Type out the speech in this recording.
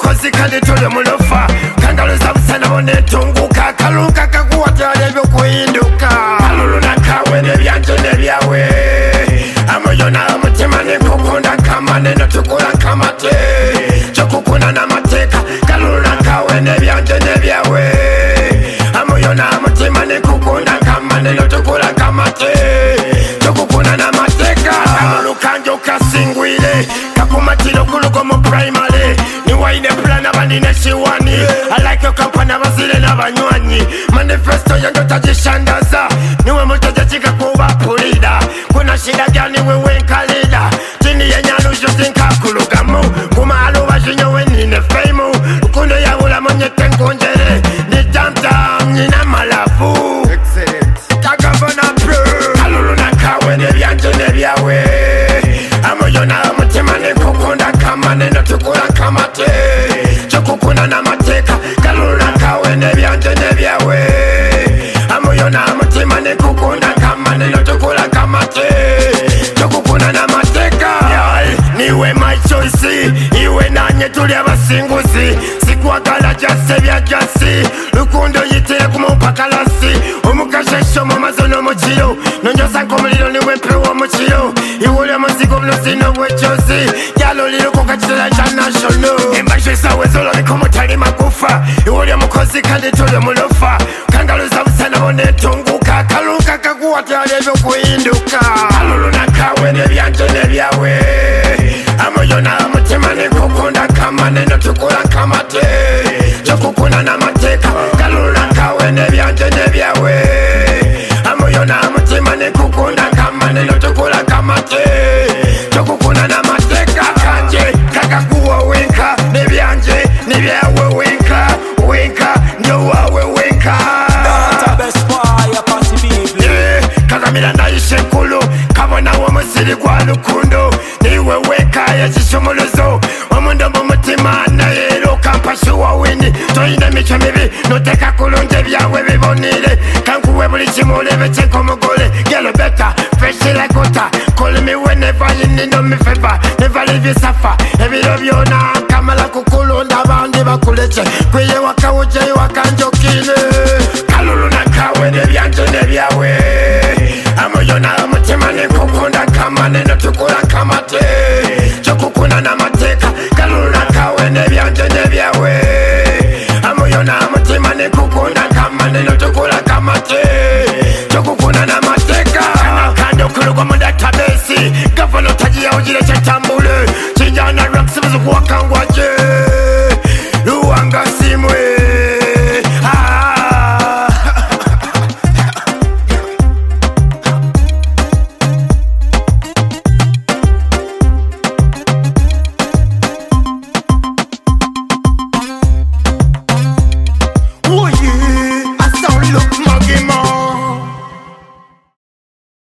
mukozi kandi tuli mulofa kangaluza busana bonetunguka kalunga kakuwatala ebyokuhinduka kalulu nakawe nebyanje nebyawe amoyona omutima nekukunda kamane notukula kamate kyokukuna n'amateeka kalulu nakawe nebyanje nebyawe amoyona omutima nekukunda kamane notukula kamate kyokukuna n'amateeka kalulu kanje okasingwire kakumatira okuluga mu primary niwaine plan abanine shiwani I like your company abazire n'abanywanyi manifesto yange tagishandaza niwe mutegekika kuba pulida kuna shida gani wewe nkalida chini yenyanu jotinka kulugamu kumalo bajinyowe nine fame ukundo yabula monyete nkonjere ni tamtam nina malafu excellent kagavana pro kalulu nakawe nebyanje nebyawe amoyona omutima nekukunda kamane notukula kamate kyokukuna n'amateeka kalulu nakawe nebyanje nebyawe amoyona omutima nekukunda kamane notukula kamate kyokukuna n'amateeka niwe my choice iwe nanye tuli abasinguzi sikwagala jase bya jasi lukundo yitire kumumpakalasi omukashesho mu mazono mu kiro nonyosa nkomuliro niwe mpewo mu kiro iwuli omuzigo bulosi n'obwecozi gyalolireko kakitera international embasho esawe zoloneka omutali magufa iwuli omukozi kandi tuli mulofa kangaluza busana bonetunguka kalunga kakuwatala ebyokuhinduka kalulu nakawe nebyanje nebyawe amoyona omutima nekukunda kamane notukula kamate kyokukuna n'amateeka kalulu nakawe nebyanje nebyawe amoyona omutima nekukunda kamane notukula kamate kyokukuna n'amateeka kanje kakakuwa wenka nebyanje nebyawe wenka wenka ndowawe wenka kagamira nayishe nkulu kabonawo omusiri gwa lukundo niwe weka yekishomolozo omundo mu mutima nayero kampashuwa wini toyina emico mibi noteka kulungi ebyawe bibonire kankuwe buli kimu olebe kyenkomugole gelo beta feshilekota call me whenever you need me favor never leave you suffer ebiro byona kamala kukulunda abandi bakuleke kwiye wakawuje wakanjokile kalulu nakawe nebyanje nebyawe amoyona omutima nekukunda kamane notukula kamate kyokukuna n'amateeka kalulu nakawe nebyanje nebyawe amoyona omutima nekukunda kamane notukula kamate kyokukuna n'amateeka kandi okuluga mu database gavana otagiyawo gire kyetambule kijana raksibuzi kuwakangwa